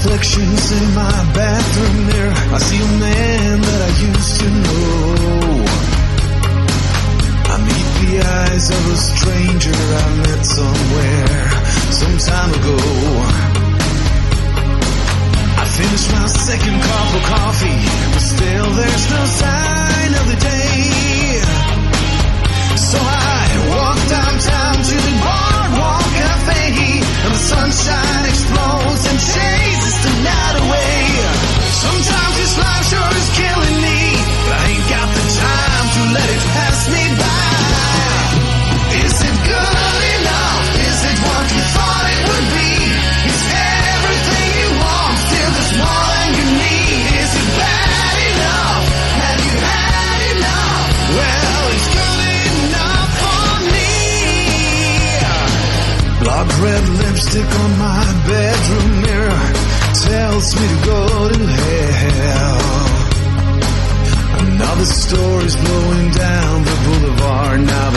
reflections in my bathroom mirror. I see a man that I used to know. I meet the eyes of a stranger I met somewhere some time ago. I finished my second cup of coffee, but still there's no sign of the day. So I walk downtown to the Boardwalk Cafe, and the sunshine explodes and chases the night away. Sometimes this life sure is killing me, but I ain't got the time to let it pass me by. Is it good enough? Is it what you thought it would be? Is everything you want still just more than you need? Is it bad enough? Have you had enough? Well, it's good enough for me. Blood red lipstick on my bedroom mirror tells me to go to hell. Another story's blowing down the boulevard now